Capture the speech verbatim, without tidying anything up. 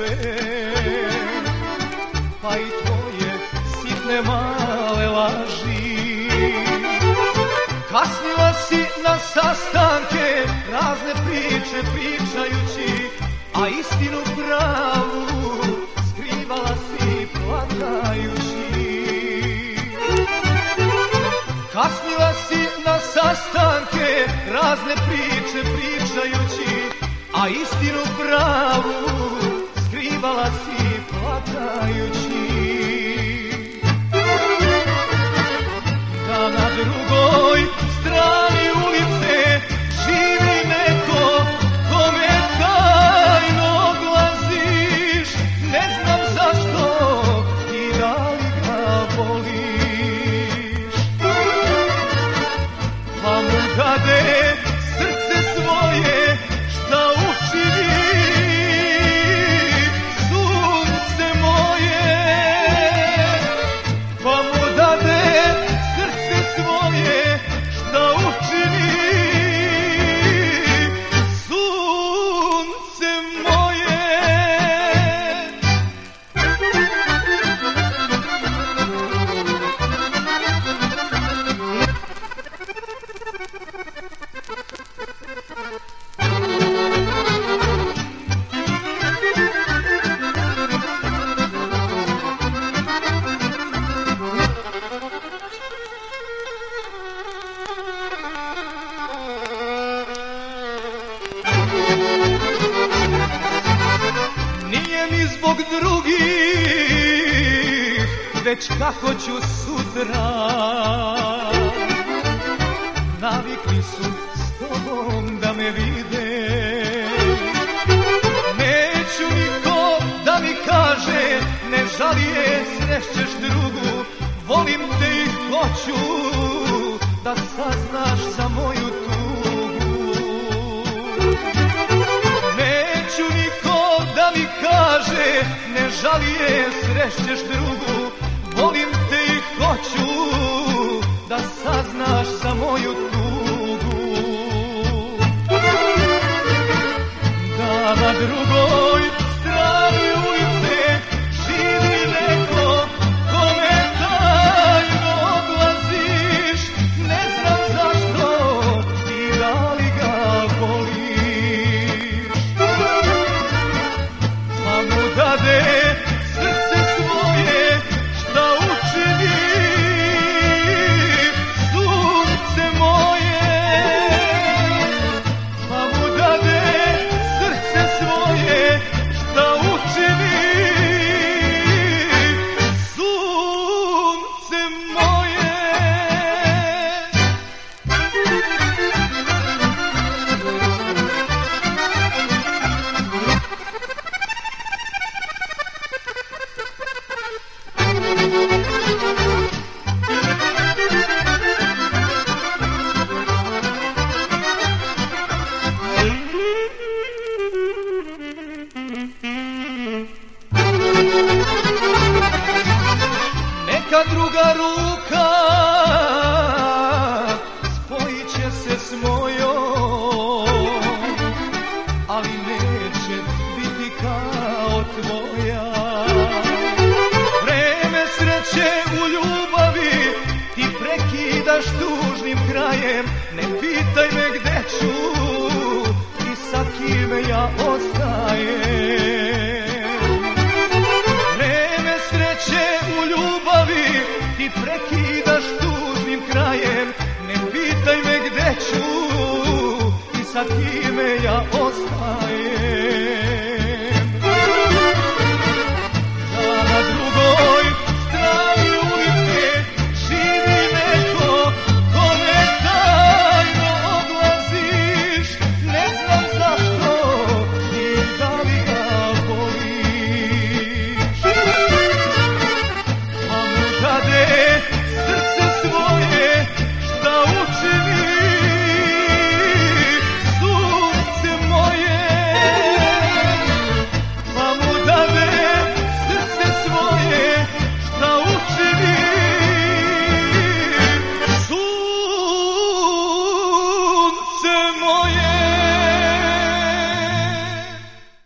sve, pa i tvoje sitne male laži. Kasnila si na sastanke, razne priče pričajući, a istinu pravu skrivala si plakajući. Kasnila si na sastanke, razne priče pričajući, a istinu pravu skrivala si plakajući. Da na drugoj strani ulice živi neko kome tajno odlaziš, ne znam zašto i da li ga voliš, pa mu dade srce svoje šta učini, sunce moje, pa mu dade srce svoje šta učini, sunce moje. Nije mi zbog drugih, već kako ću sutra. Navikli su s tobom da me vide, neću niko da mi kaže ne žali je, srećeš drugu, volim te i hoću da saznaš za moju tugu. Neću niko da mi kaže ne žali je, srećeš drugu, volim te i hoću da saznaš za moju tugu. Da na drugoj strani ulice živi neko kome tajno odlaziš, ne znam zašto i da li ga voliš, pa mu dade srce svoje šta učini, sunce moje, pa mu dade srce svoje šta učini, sunce moje. Neka druga ruka spojit će se s mojom, ali neće biti kao tvoja. Vreme sreće u ljubavi ti prekidaš tužnim krajem, ne pitaj me gde ću i sa kime ja ostajem. Vreme sreće u ljubavi ti prekidaš tužnim krajem, ne pitaj me gde ću i sa kime ja ostajem.